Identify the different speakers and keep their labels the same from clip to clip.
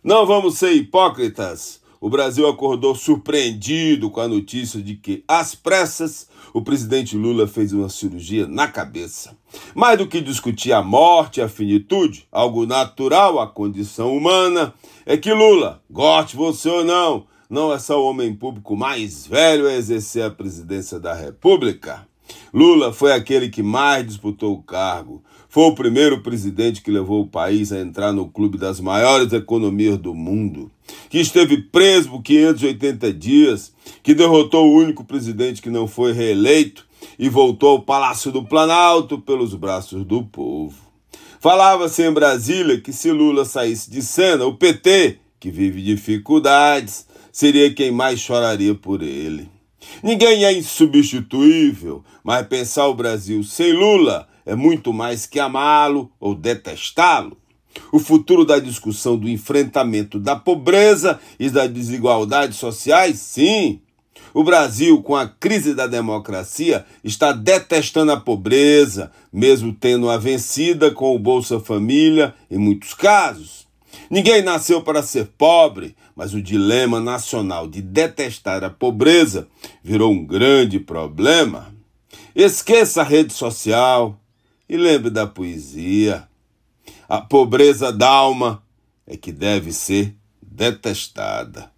Speaker 1: Não vamos ser hipócritas. O Brasil acordou surpreendido com a notícia de que, às pressas, o presidente Lula fez uma cirurgia na cabeça. Mais do que discutir a morte e a finitude, algo natural à condição humana, é que Lula, goste você ou não é só o homem público mais velho a exercer a presidência da República. Lula foi aquele que mais disputou o cargo. Foi o primeiro presidente que levou o país a entrar no clube das maiores economias do mundo, que esteve preso por 580 dias, que derrotou o único presidente que não foi reeleito e voltou ao Palácio do Planalto pelos braços do povo. Falava-se em Brasília que se Lula saísse de cena, o PT, que vive dificuldades, seria quem mais choraria por ele. Ninguém é insubstituível, mas pensar o Brasil sem Lula é muito mais que amá-lo ou detestá-lo. O futuro da discussão do enfrentamento da pobreza e das desigualdades sociais, sim. O Brasil, com a crise da democracia, está detestando a pobreza, mesmo tendo-a vencida com o Bolsa Família em muitos casos. Ninguém nasceu para ser pobre, mas o dilema nacional de detestar a pobreza virou um grande problema. Esqueça a rede social e lembre da poesia. A pobreza da alma é que deve ser detestada.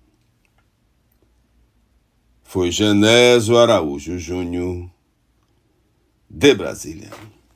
Speaker 1: Foi Genésio Araújo Júnior, de Brasília.